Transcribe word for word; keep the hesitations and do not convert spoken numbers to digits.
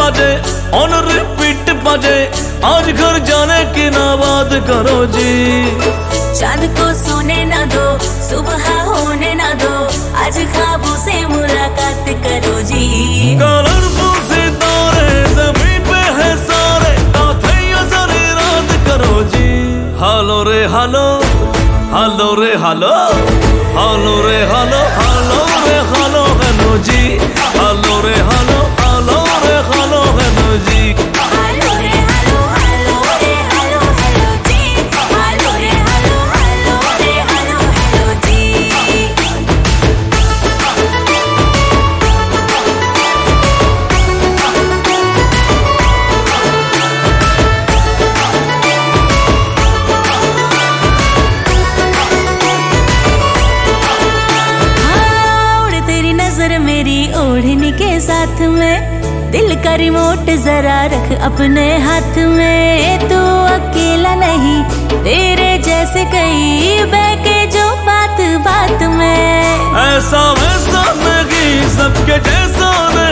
बाजे on repeat बाजे, आज घर जाने की ना बात करो जी। चांद को सोने ना दो, सुबह होने ना दो, आज ख्वाबों से मुलाकात करो जी। कलरफुल सितारे ज़मीन पे है सारे, ताथैया सारी रात करो जी। हालो रे हालो, हालो रे हालो, हालो रे हालो, हालो रे हालो हेलो जी। हालो रे हालो, हालो रे हालो हेलो जी। हालो रे हालो, हालो रे हालो हेलो जी। हालो रे हालो, हालो रे हालो हेलो जी। मेरी ओढ़नी के साथ में, दिल का रिमोट जरा रख अपने हाथ में। तू अकेला नहीं, तेरे जैसे कई बहके जो बात बात में। ऐसा वैसा नहीं, सबके जैसा नहीं।